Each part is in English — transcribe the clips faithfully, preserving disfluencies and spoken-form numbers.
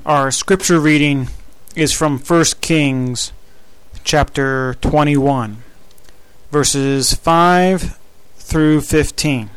Our scripture reading is from First Kings chapter twenty-one, verses five through fifteen.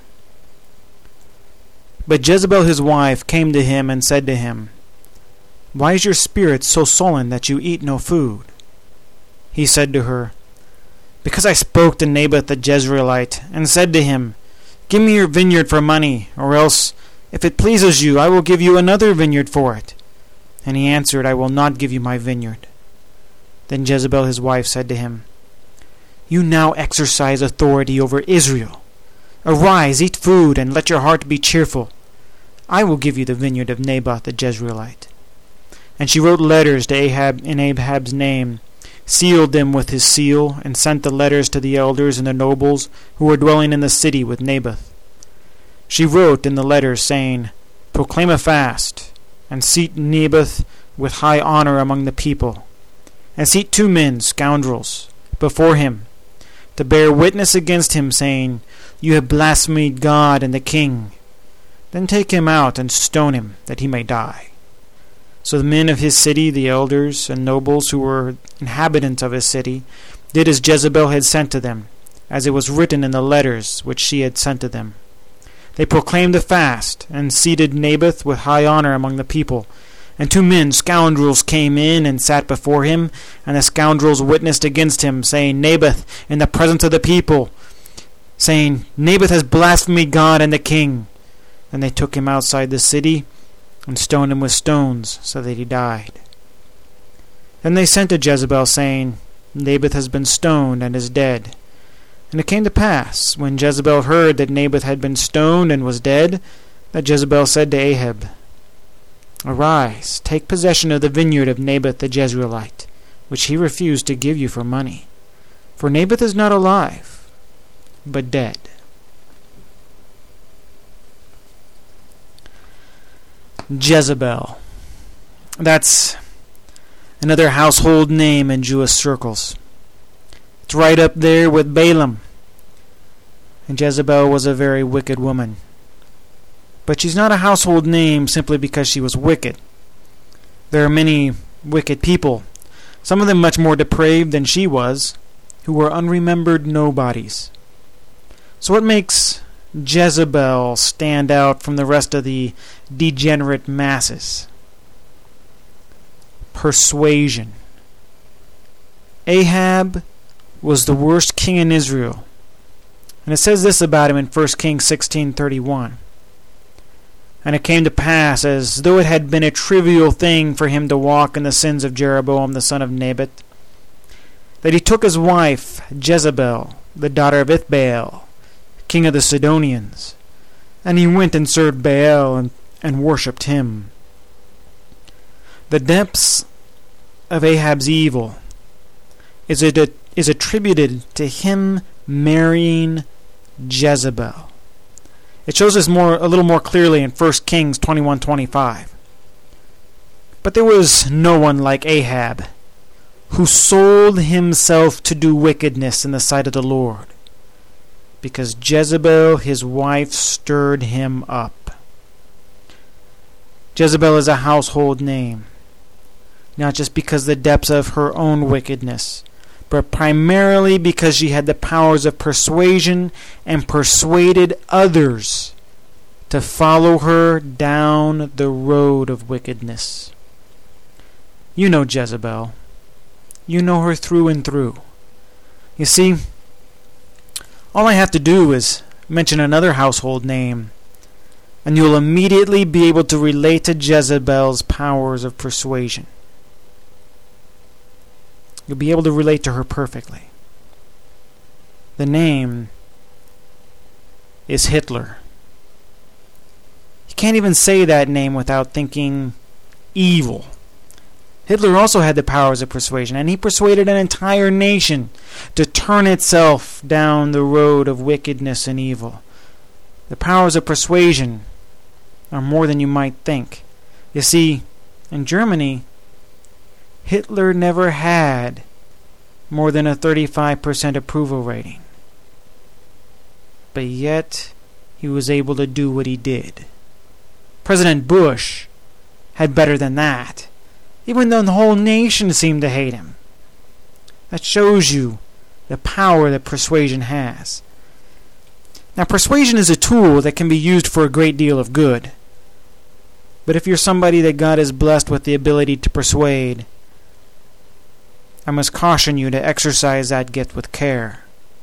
But Jezebel his wife came to him and said to him, "Why is your spirit so sullen that you eat no food?" He said to her, "Because I spoke to Naboth the Jezreelite, and said to him, 'Give me your vineyard for money, or else, if it pleases you, I will give you another vineyard for it.' And he answered, 'I will not give you my vineyard.' Then Jezebel his wife said to him, 'You now exercise authority over Israel. Arise, eat food, and let your heart be cheerful. I will give you the vineyard of Naboth the Jezreelite.' And she wrote letters to Ahab in Ahab's name, sealed them with his seal, and sent the letters to the elders and the nobles who were dwelling in the city with Naboth. She wrote in the letters, saying, 'Proclaim a fast, and seat Naboth with high honor among the people, and seat two men, scoundrels, before him, to bear witness against him, saying, You have blasphemed God and the king. Then take him out and stone him, that he may die.' So the men of his city, the elders and nobles who were inhabitants of his city, did as Jezebel had sent to them, as it was written in the letters which she had sent to them. They proclaimed a fast, and seated Naboth with high honor among the people. And two men, scoundrels, came in and sat before him, and the scoundrels witnessed against him, saying, Naboth, in the presence of the people, saying, Naboth has blasphemed God and the king. Then they took him outside the city, and stoned him with stones, so that he died. Then they sent to Jezebel, saying, Naboth has been stoned and is dead. And it came to pass, when Jezebel heard that Naboth had been stoned and was dead, that Jezebel said to Ahab, Arise, take possession of the vineyard of Naboth the Jezreelite, which he refused to give you for money. For Naboth is not alive, but dead." Jezebel. That's another household name in Jewish circles. It's right up there with Balaam. And Jezebel was a very wicked woman. But she's not a household name simply because she was wicked. There are many wicked people, some of them much more depraved than she was, who were unremembered nobodies. So what makes Jezebel stand out from the rest of the degenerate masses? Persuasion. Ahab was the worst king in Israel. And it says this about him in First Kings sixteen thirty-one. "And it came to pass, as though it had been a trivial thing for him to walk in the sins of Jeroboam the son of Nebat, that he took his wife Jezebel, the daughter of Ithbaal, king of the Sidonians, and he went and served Baal and, and worshipped him." The depths of Ahab's evil is, it, is attributed to him marrying Jezebel. It shows us more, a little more clearly in First Kings twenty-one twenty-five. "But there was no one like Ahab, who sold himself to do wickedness in the sight of the Lord, because Jezebel his wife stirred him up." Jezebel is a household name, not just because of the depths of her own wickedness, but primarily because she had the powers of persuasion and persuaded others to follow her down the road of wickedness. You know Jezebel. You know her through and through. You see, all I have to do is mention another household name, and you'll immediately be able to relate to Jezebel's powers of persuasion. You'll be able to relate to her perfectly. The name is Hitler. You can't even say that name without thinking evil. Hitler also had the powers of persuasion, and he persuaded an entire nation to turn itself down the road of wickedness and evil. The powers of persuasion are more than you might think. You see, in Germany, Hitler never had more than a thirty-five percent approval rating. But yet, he was able to do what he did. President Bush had better than that, even though the whole nation seemed to hate him. That shows you the power that persuasion has. Now, persuasion is a tool that can be used for a great deal of good. But if you're somebody that God has blessed with the ability to persuade, I must caution you to exercise that gift with care.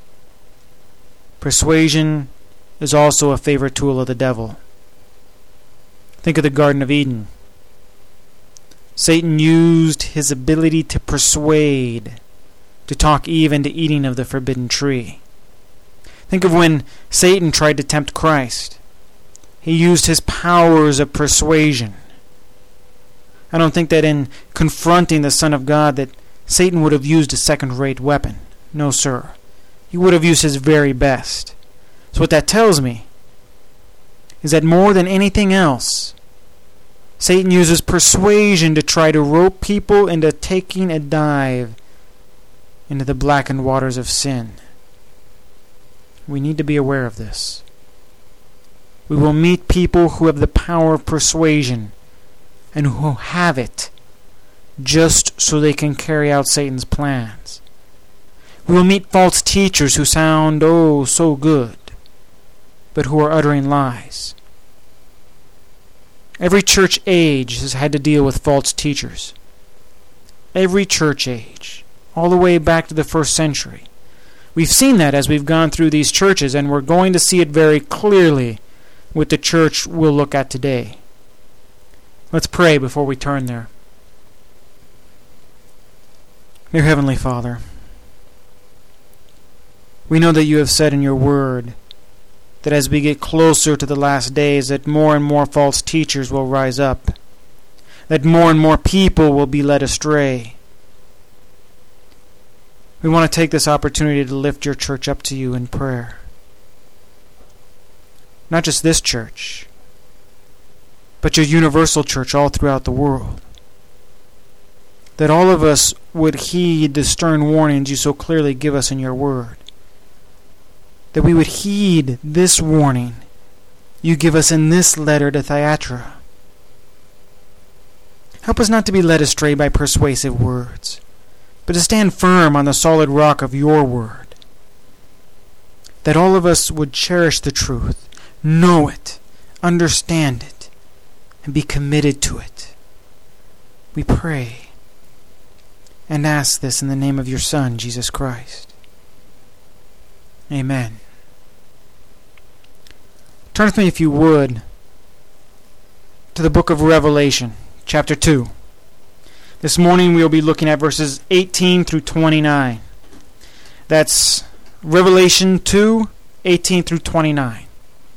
Persuasion is also a favorite tool of the devil. Think of the Garden of Eden. Satan used his ability to persuade to talk Eve into eating of the forbidden tree. Think of when Satan tried to tempt Christ. He used his powers of persuasion. I don't think that in confronting the Son of God that Satan would have used a second-rate weapon. No, sir. He would have used his very best. So what that tells me is that more than anything else, Satan uses persuasion to try to rope people into taking a dive into the blackened waters of sin. We need to be aware of this. We will meet people who have the power of persuasion and who have it just so they can carry out Satan's plans. We will meet false teachers who sound, oh, so good, but who are uttering lies. Every church age has had to deal with false teachers. Every church age, all the way back to the first century. We've seen that as we've gone through these churches, and we're going to see it very clearly with the church we'll look at today. Let's pray before we turn there. Dear Heavenly Father, we know that you have said in your word that as we get closer to the last days, that more and more false teachers will rise up, that more and more people will be led astray. We want to take this opportunity to lift your church up to you in prayer. Not just this church, but your universal church all throughout the world. That all of us would heed the stern warnings you so clearly give us in your word. That we would heed this warning you give us in this letter to Thyatira. Help us not to be led astray by persuasive words, but to stand firm on the solid rock of your word. That all of us would cherish the truth, know it, understand it, and be committed to it. We pray and ask this in the name of your Son, Jesus Christ. Amen. Turn with me, if you would, to the book of Revelation, chapter two. This morning we will be looking at verses eighteen through twenty-nine. That's Revelation two, eighteen through twenty-nine.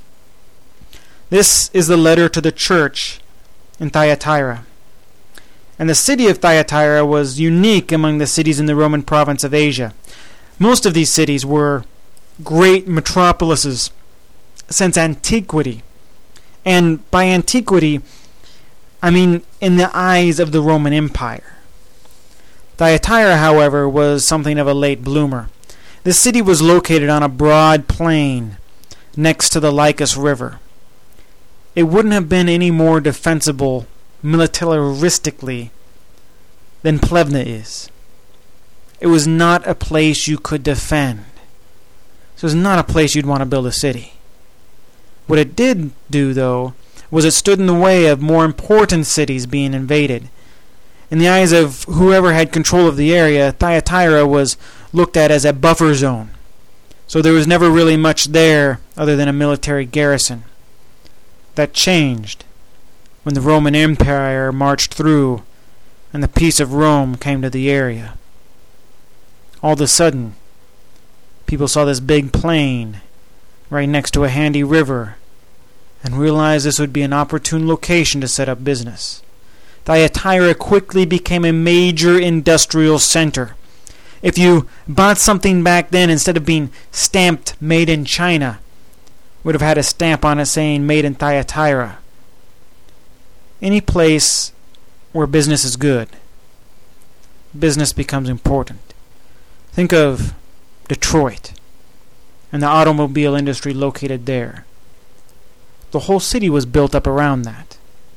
This is the letter to the church in Thyatira. And the city of Thyatira was unique among the cities in the Roman province of Asia. Most of these cities were great metropolises since antiquity. And by antiquity, I mean in the eyes of the Roman Empire. Thyatira, however, was something of a late bloomer. The city was located on a broad plain next to the Lycus River. It wouldn't have been any more defensible militaristically than Plevna is. It was not a place you could defend. So it was not a place you'd want to build a city. What it did do, though, was it stood in the way of more important cities being invaded. In the eyes of whoever had control of the area, Thyatira was looked at as a buffer zone. So there was never really much there other than a military garrison. That changed when the Roman Empire marched through and the peace of Rome came to the area. All of a sudden, people saw this big plain right next to a handy river and realized this would be an opportune location to set up business. Thyatira quickly became a major industrial center. If you bought something back then, instead of being stamped made in China, would have had a stamp on it saying made in Thyatira. Any place where business is good, business becomes important. Think of Detroit and the automobile industry located there. The whole city was built up around that.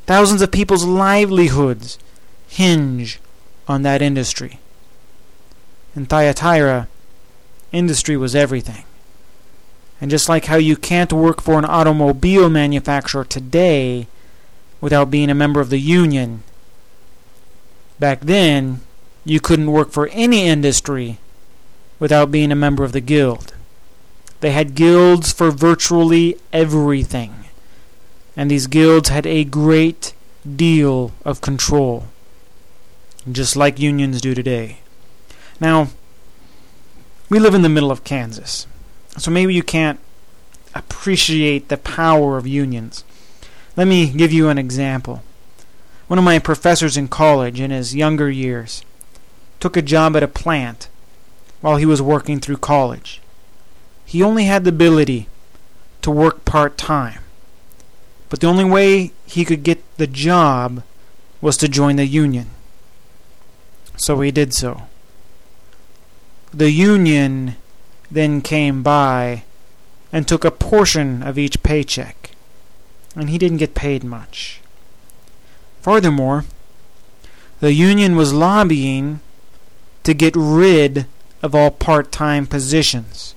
Thousands of people's livelihoods hinge on that industry. In Thyatira, industry was everything. And just like how you can't work for an automobile manufacturer today without being a member of the union, back then you couldn't work for any industry without being a member of the guild. They had guilds for virtually everything. And these guilds had a great deal of control, just like unions do today. Now, we live in the middle of Kansas, so maybe you can't appreciate the power of unions. Let me give you an example. One of my professors in college in his younger years took a job at a plant while he was working through college. He only had the ability to work part-time, but the only way he could get the job was to join the union. So he did so. The union then came by and took a portion of each paycheck, and he didn't get paid much. Furthermore, the union was lobbying to get rid of all part-time positions.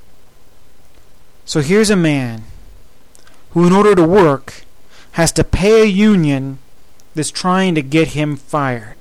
So here's a man who, in order to work, has to pay a union that's trying to get him fired.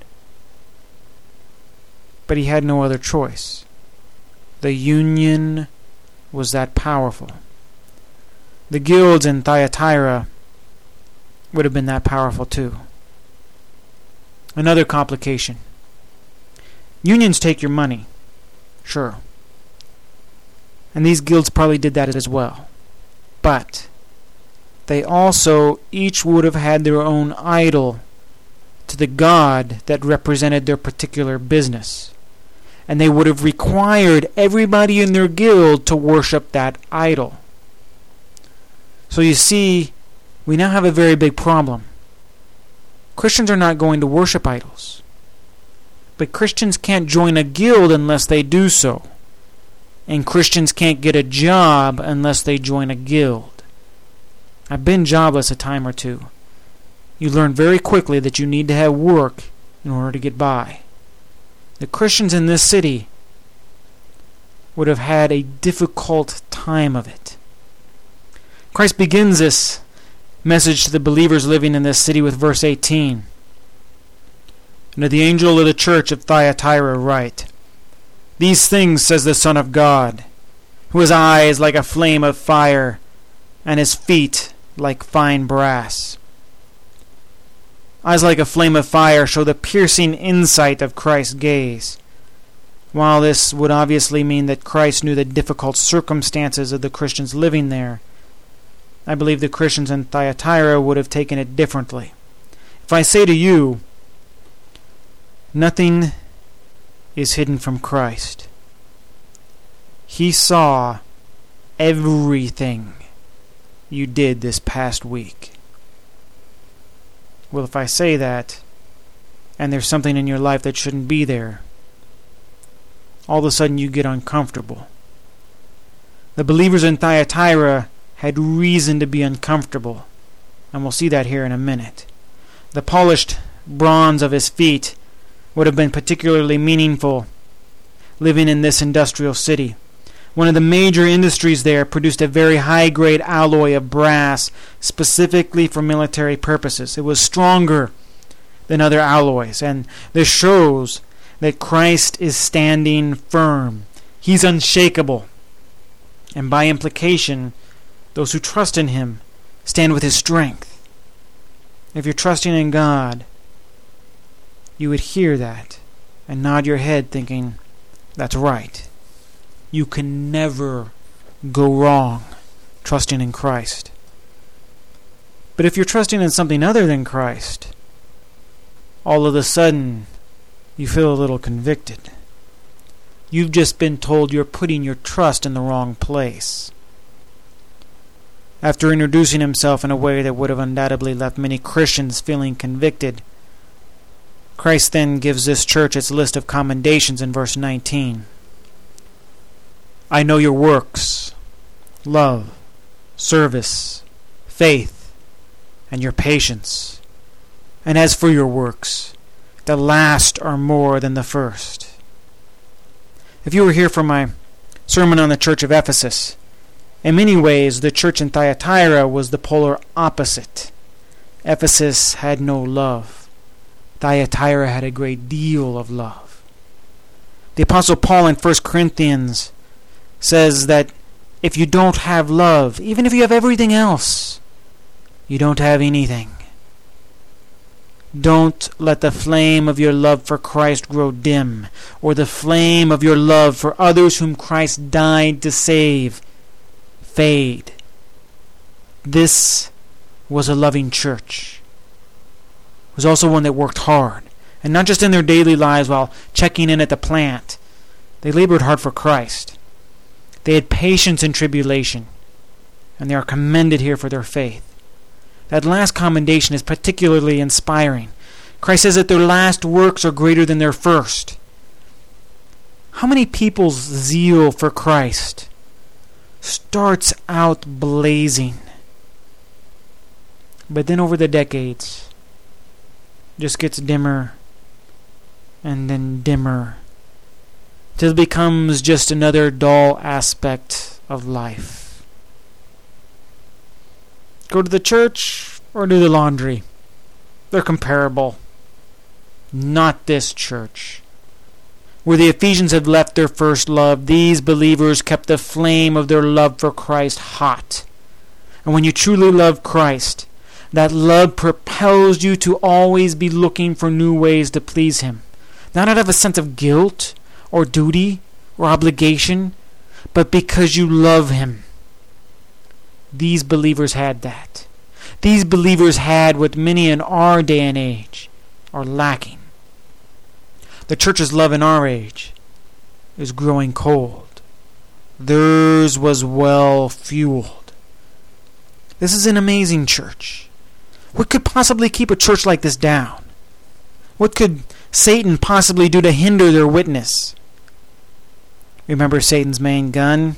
But he had no other choice. The union was that powerful. The guilds in Thyatira would have been that powerful too. Another complication. Unions take your money, sure. And these guilds probably did that as well. But they also each would have had their own idol to the god that represented their particular business. And they would have required everybody in their guild to worship that idol. So you see, we now have a very big problem. Christians are not going to worship idols. But Christians can't join a guild unless they do so. And Christians can't get a job unless they join a guild. I've been jobless a time or two. You learn very quickly that you need to have work in order to get by. The Christians in this city would have had a difficult time of it. Christ begins this message to the believers living in this city with verse eighteen. And to the angel of the church of Thyatira write, These things says the Son of God, who has eyes like a flame of fire, and his feet like fine brass. Eyes like a flame of fire show the piercing insight of Christ's gaze. While this would obviously mean that Christ knew the difficult circumstances of the Christians living there, I believe the Christians in Thyatira would have taken it differently. If I say to you, nothing is hidden from Christ. He saw everything you did this past week. Well, if I say that, and there's something in your life that shouldn't be there, all of a sudden you get uncomfortable. The believers in Thyatira had reason to be uncomfortable, and we'll see that here in a minute. The polished bronze of his feet would have been particularly meaningful living in this industrial city. One of the major industries there produced a very high-grade alloy of brass specifically for military purposes. It was stronger than other alloys, and this shows that Christ is standing firm. He's unshakable. And by implication, those who trust in him stand with his strength. If you're trusting in God, you would hear that and nod your head thinking, that's right. You can never go wrong trusting in Christ. But if you're trusting in something other than Christ, all of a sudden you feel a little convicted. You've just been told you're putting your trust in the wrong place. After introducing himself in a way that would have undoubtedly left many Christians feeling convicted, Christ then gives this church its list of commendations in verse nineteen. I know your works, love, service, faith, and your patience, And as for your works, the last are more than the first. If you were here for my sermon on the church of Ephesus, in many ways the church in Thyatira was the polar opposite. Ephesus had no love. Thyatira had a great deal of love. The Apostle Paul in First Corinthians says that if you don't have love, even if you have everything else, you don't have anything. Don't let the flame of your love for Christ grow dim, or the flame of your love for others whom Christ died to save fade. This was a loving church. It was also one that worked hard, and not just in their daily lives while checking in at the plant. They labored hard for Christ. They had patience in tribulation, and they are commended here for their faith. That last commendation is particularly inspiring. Christ says that their last works are greater than their first. How many people's zeal for Christ starts out blazing, but then over the decades just gets dimmer and then dimmer till it becomes just another dull aspect of life? Go to the church or do the laundry. They're comparable. Not this church. Where the Ephesians had left their first love, these believers kept the flame of their love for Christ hot. And when you truly love Christ, that love propels you to always be looking for new ways to please Him. Not out of a sense of guilt or duty or obligation, but because you love Him. These believers had that. These believers had what many in our day and age are lacking. The church's love in our age is growing cold. Theirs was well fueled. This is an amazing church. What could possibly keep a church like this down? What could Satan possibly do to hinder their witness? Remember Satan's main gun?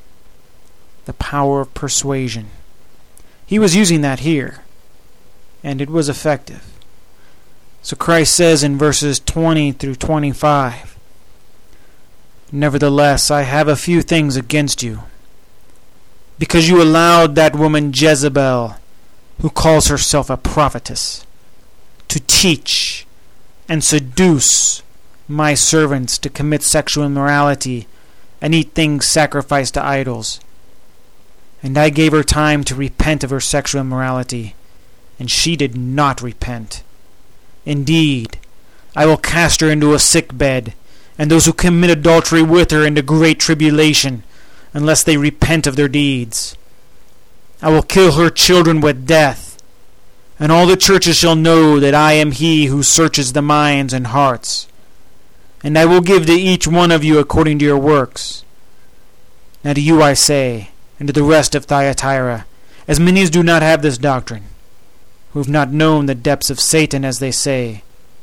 The power of persuasion. He was using that here, and it was effective. So Christ says in verses twenty through twenty-five, "Nevertheless, I have a few things against you, because you allowed that woman Jezebel, who calls herself a prophetess, to teach and seduce my servants to commit sexual immorality and eat things sacrificed to idols. And I gave her time to repent of her sexual immorality, and she did not repent. Indeed, I will cast her into a sick bed, and those who commit adultery with her into great tribulation, unless they repent of their deeds. I will kill her children with death, and all the churches shall know that I am He who searches the minds and hearts. And I will give to each one of you according to your works. Now to you I say, and to the rest of Thyatira, as many as do not have this doctrine, who have not known the depths of Satan, as they say,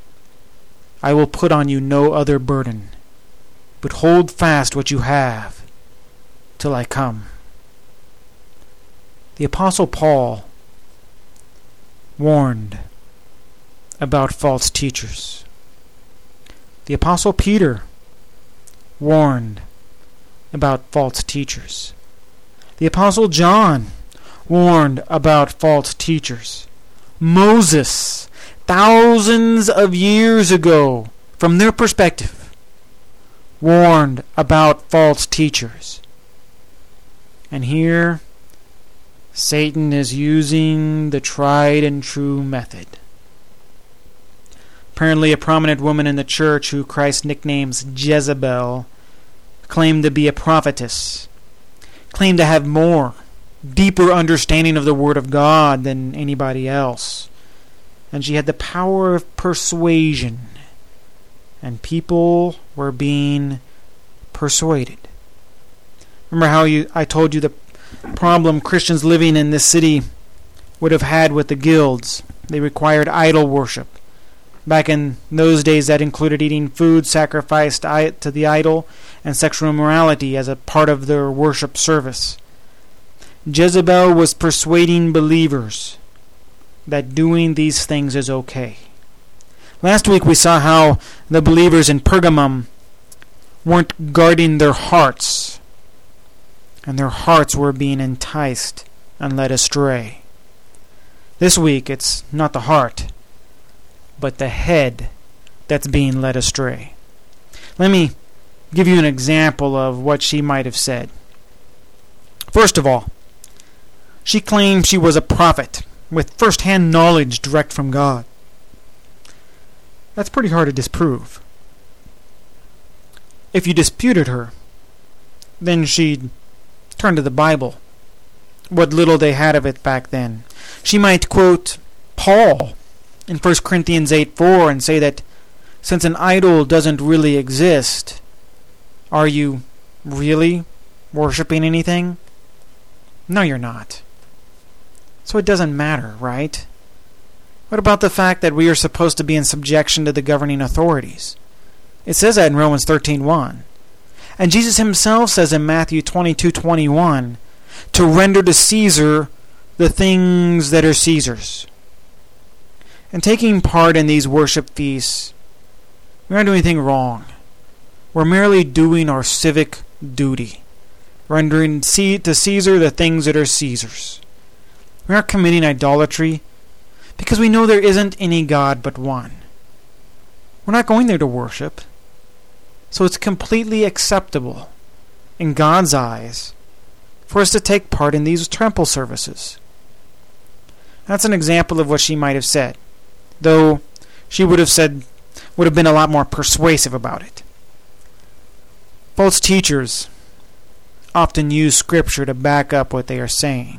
I will put on you no other burden, but hold fast what you have, till I come." The Apostle Paul warned about false teachers. The Apostle Peter warned about false teachers. The Apostle John warned about false teachers. Moses, thousands of years ago, from their perspective, warned about false teachers. And here, Satan is using the tried and true method. Apparently, a prominent woman in the church who Christ nicknames Jezebel claimed to be a prophetess, claimed to have more, deeper understanding of the Word of God than anybody else. And she had the power of persuasion. And people were being persuaded. Remember how you I told you the problem Christians living in this city would have had with the guilds. They required idol worship. Back in those days, that included eating food sacrificed to the idol and sexual immorality as a part of their worship service. Jezebel was persuading believers that doing these things is okay. Last week we saw how the believers in Pergamum weren't guarding their hearts, and their hearts were being enticed and led astray. This week it's not the heart, but the head that's being led astray. Let me give you an example of what she might have said. First of all, she claimed she was a prophet with first-hand knowledge direct from God. That's pretty hard to disprove. If you disputed her, then she'd turn to the Bible, what little they had of it back then. She might quote Paul in First Corinthians eight four and say that since an idol doesn't really exist, are you really worshiping anything? No, you're not. So it doesn't matter, right? What about the fact that we are supposed to be in subjection to the governing authorities? It says that in Romans thirteen one. And Jesus himself says in Matthew twenty-two twenty-one to render to Caesar the things that are Caesar's. And taking part in these worship feasts, we're not doing anything wrong. We're merely doing our civic duty, rendering to Caesar the things that are Caesar's. We aren't committing idolatry because we know there isn't any God but one. We're not going there to worship. So it's completely acceptable in God's eyes for us to take part in these temple services. That's an example of what she might have said, though she would have said would have been a lot more persuasive about it. False teachers often use Scripture to back up what they are saying,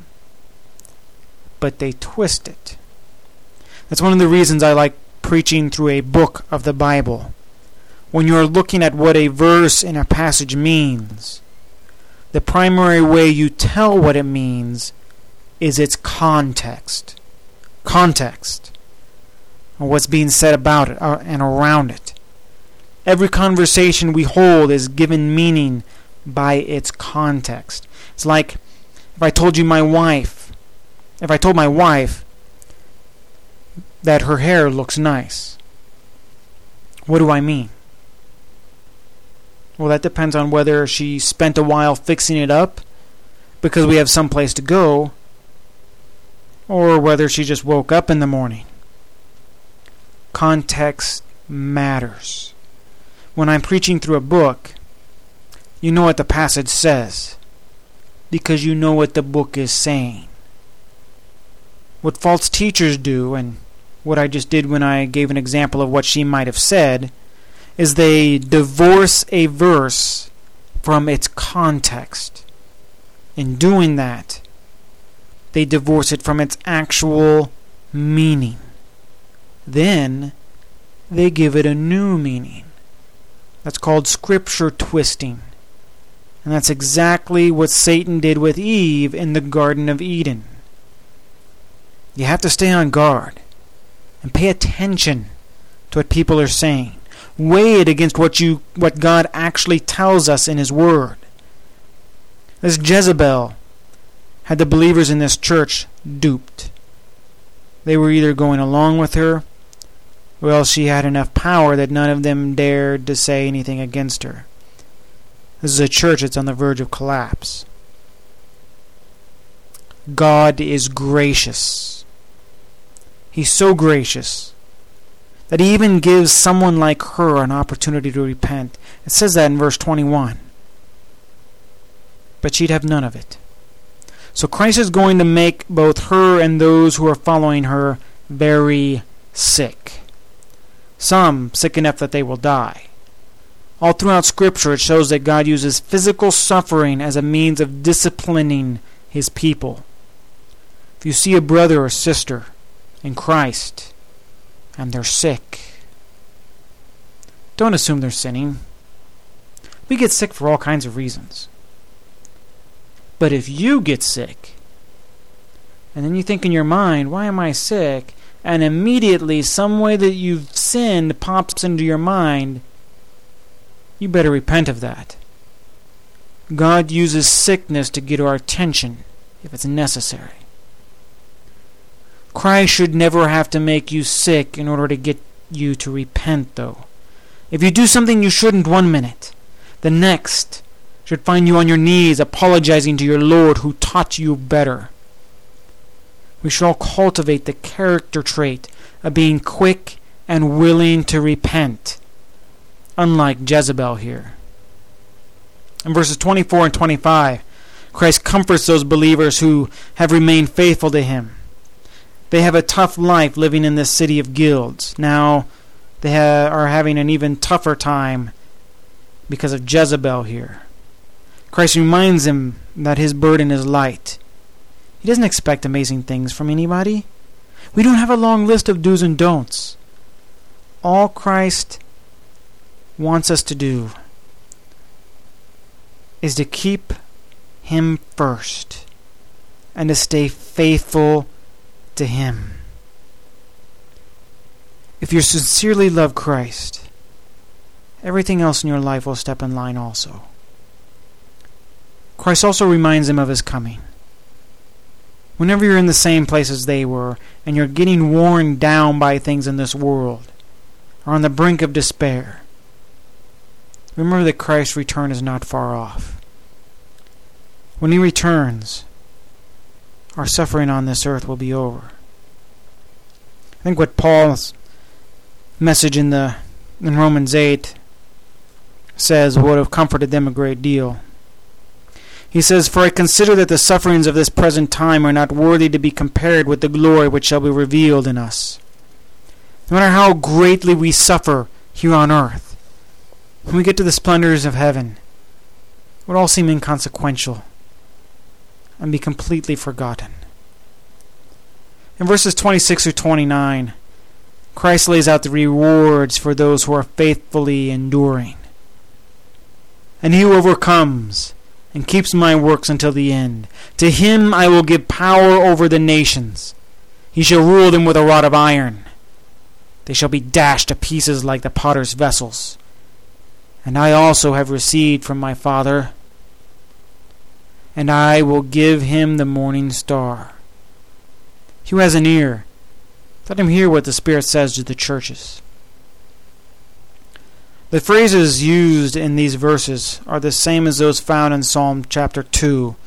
but they twist it. That's one of the reasons I like preaching through a book of the Bible. When you are looking at what a verse in a passage means, the primary way you tell what it means is its context. Context. Or what's being said about it and around it. Every conversation we hold is given meaning by its context. It's like if I told you my wife, if I told my wife that her hair looks nice, what do I mean? Well, that depends on whether she spent a while fixing it up because we have someplace to go, or whether she just woke up in the morning. Context matters. When I'm preaching through a book, you know what the passage says because you know what the book is saying. What false teachers do, and what I just did when I gave an example of what she might have said, is they divorce a verse from its context. In doing that, they divorce it from its actual meaning. Then, they give it a new meaning. That's called scripture twisting. And that's exactly what Satan did with Eve in the Garden of Eden. You have to stay on guard and pay attention to what people are saying. Weigh it against what you what God actually tells us in His Word. This Jezebel had the believers in this church duped. They were either going along with her, or else she had enough power that none of them dared to say anything against her. This is a church that's on the verge of collapse. God is gracious. He's so gracious that He even gives someone like her an opportunity to repent. It says that in verse twenty-one. But she'd have none of it. So Christ is going to make both her and those who are following her very sick. Some sick enough that they will die. All throughout Scripture it shows that God uses physical suffering as a means of disciplining His people. If you see a brother or sister in Christ and they're sick, don't assume they're sinning. We get sick for all kinds of reasons. But if you get sick, and then you think in your mind, why am I sick? And immediately some way that you've sinned pops into your mind, you better repent of that. God uses sickness to get our attention if it's necessary. Christ should never have to make you sick in order to get you to repent, though. If you do something you shouldn't one minute, the next should find you on your knees apologizing to your Lord who taught you better. We should all cultivate the character trait of being quick and willing to repent, unlike Jezebel here. In verses twenty-four and twenty-five, Christ comforts those believers who have remained faithful to him. They have a tough life living in this city of guilds. Now they ha- are having an even tougher time because of Jezebel here. Christ reminds them that his burden is light. He doesn't expect amazing things from anybody. We don't have a long list of do's and don'ts. All Christ wants us to do is to keep him first and to stay faithful to him. If you sincerely love Christ, everything else in your life will step in line also. Christ also reminds them of his coming. Whenever you're in the same place as they were, and you're getting worn down by things in this world, or on the brink of despair, remember that Christ's return is not far off. When he returns, our suffering on this earth will be over. I think what Paul's message in the in Romans eight says would have comforted them a great deal. He says, "For I consider that the sufferings of this present time are not worthy to be compared with the glory which shall be revealed in us." No matter how greatly we suffer here on earth, when we get to the splendors of heaven, it would all seem inconsequential and be completely forgotten. In verses twenty-six through twenty-nine, Christ lays out the rewards for those who are faithfully enduring. "And he who overcomes and keeps my works until the end, to him I will give power over the nations. He shall rule them with a rod of iron. They shall be dashed to pieces like the potter's vessels. And I also have received from my Father, and I will give him the morning star." He who has an ear, let him hear what the Spirit says to the churches. The phrases used in these verses are the same as those found in Psalm chapter two,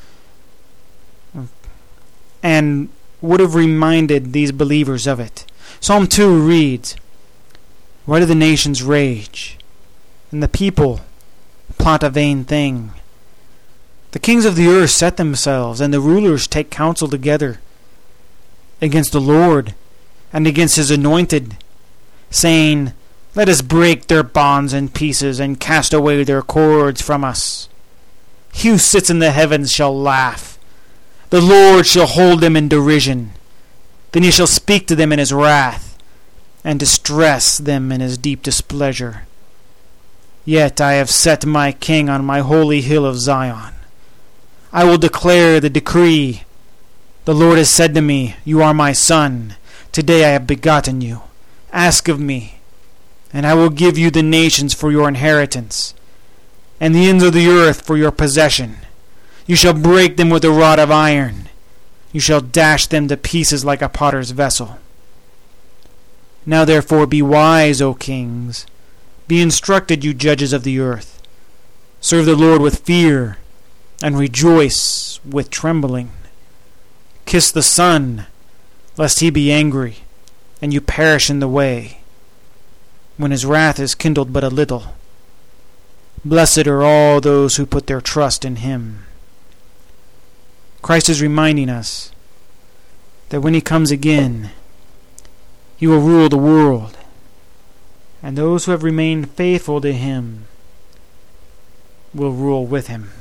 and would have reminded these believers of it. Psalm two reads, "Why do the nations rage, and the people plot a vain thing? The kings of the earth set themselves, and the rulers take counsel together against the Lord and against his anointed, saying, Let us break their bonds in pieces and cast away their cords from us. He who sits in the heavens shall laugh. The Lord shall hold them in derision. Then he shall speak to them in his wrath, and distress them in his deep displeasure. Yet I have set my king on my holy hill of Zion. I will declare the decree. The Lord has said to me, You are my son. Today I have begotten you. Ask of me, and I will give you the nations for your inheritance, and the ends of the earth for your possession. You shall break them with a rod of iron. You shall dash them to pieces like a potter's vessel. Now therefore be wise, O kings. Be instructed, you judges of the earth. Serve the Lord with fear, and rejoice with trembling. Kiss the Son, lest he be angry, and you perish in the way, when his wrath is kindled but a little. Blessed are all those who put their trust in him. Christ is reminding us that when he comes again, he will rule the world, and those who have remained faithful to him will rule with him.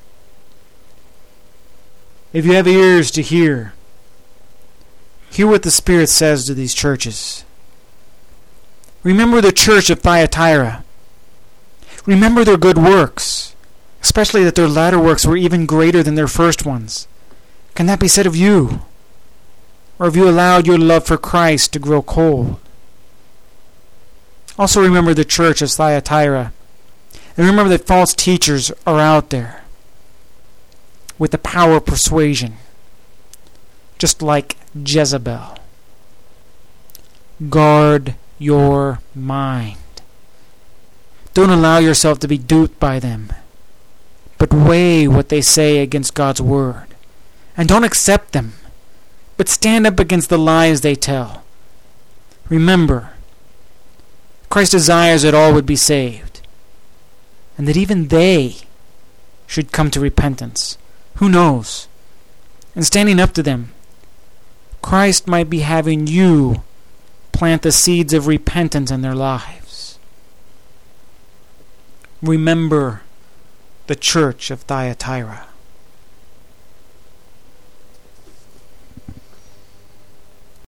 If you have ears to hear, hear what the Spirit says to these churches. Remember the church of Thyatira. Remember their good works, especially that their latter works were even greater than their first ones. Can that be said of you? Or have you allowed your love for Christ to grow cold? Also remember the church of Thyatira. And remember that false teachers are out there with the power of persuasion, just like Jezebel. Guard your mind. Don't allow yourself to be duped by them, but weigh what they say against God's word. And don't accept them, but stand up against the lies they tell. Remember, Christ desires that all would be saved, and that even they should come to repentance. Who knows? And standing up to them, Christ might be having you plant the seeds of repentance in their lives. Remember the church of Thyatira.